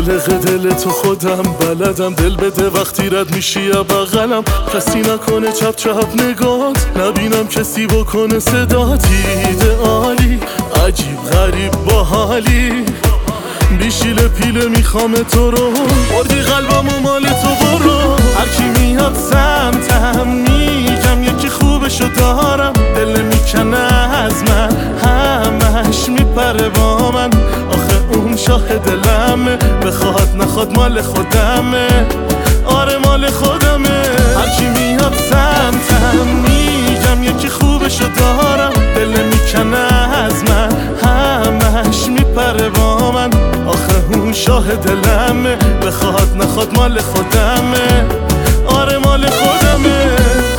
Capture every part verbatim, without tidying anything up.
خالق دل تو خودم بلدم، دل بده وقتی رد میشی یا بغلم. کسی نکنه چپ چپ نگات، نبینم کسی بکنه صدات. ایدئالی عجیب غریب باحالی، بیشیل پیله میخوام تو رو، بردی قلبم و مال تو برو. هرکی میاد سمتم میگم یکی خوبشو دارم، دل میکنه از من همش میپره با من. آخه اون شاه دلمه، بخواد نخواد مال خودمه، آره مال خودمه. هرکی میاد سمتم میگم یکی خوبشو دارم، دل میکنه از من همش میپره با من. آخه اون شاه دلمه، بخواد نخواد مال خودمه، آره مال خودمه.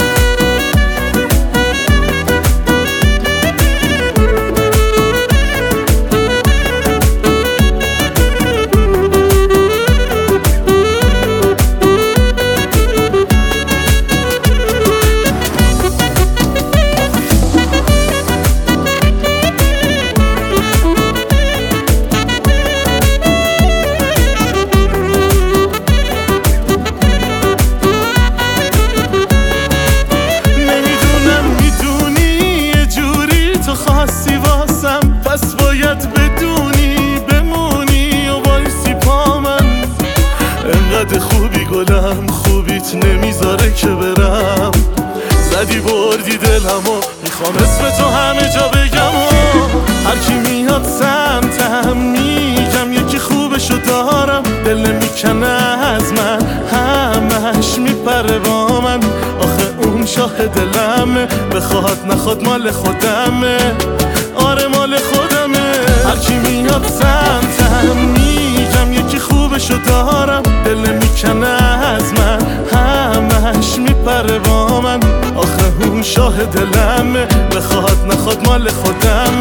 خاصی واسم پس باید بدونی بمونی و وایسی پا من. انقدر خوبی گلم، خوبیت نمیذاره که برم. زدی بردی دلم و میخوام اسم تو همه جا بگم. و هرکی میاد سمتم میگم یکی خوبشو دارم، دل میکنه از من همش میپره با من. آخه اون شاه دلمه، بخواد نخواد مال خودمه، آره مال خودمه. هرکی میاد سمتم میگم یکی خوبشو دارم، دل میکنه از من همش میپره با من. آخه اون شاه دلمه، بخواد نخواد مال خودمه.